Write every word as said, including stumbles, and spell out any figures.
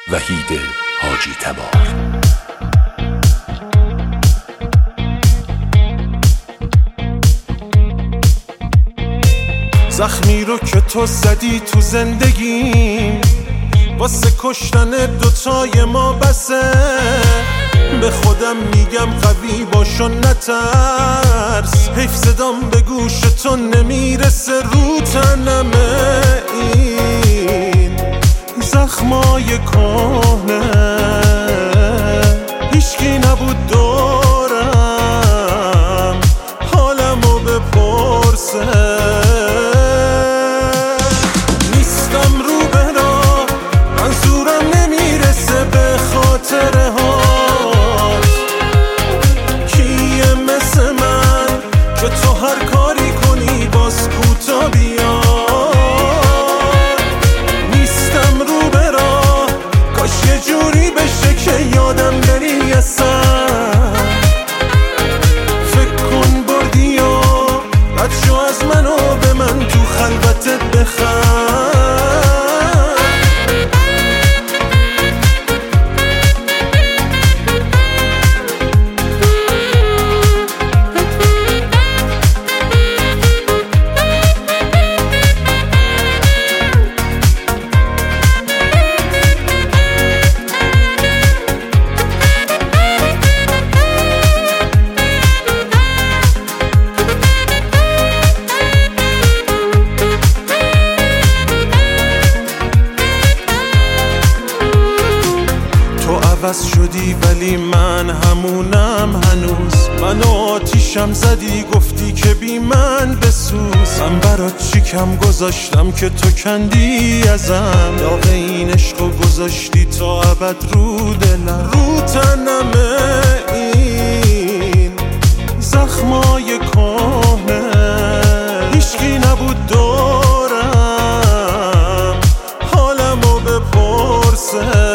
وحید حاجی تبار. زخمی رو که تو زدی تو زندگیم، واسه کشتن دوتای ما بسه. به خودم میگم قوی باش و نترس، حیف صدام به گوش تو نمیرسه. رو تنمه این زخمای کهنه، هیچکی نبود دورم حالمو بپرسه. فکر کن بردی و رد شو از منو، به من تو خلوتت بخند. عوض شدی ولی من همونم هنوز. منو آتیشم زدی گفتی که بی من بسوز. من برات چی کم گذاشتم که تو کندی ازم، داغ این عشقو گذاشتی تا ابد رو دلم. رو تنمه این زخمای کهنه، هیچکی نبود دورم حالمو بپرسه.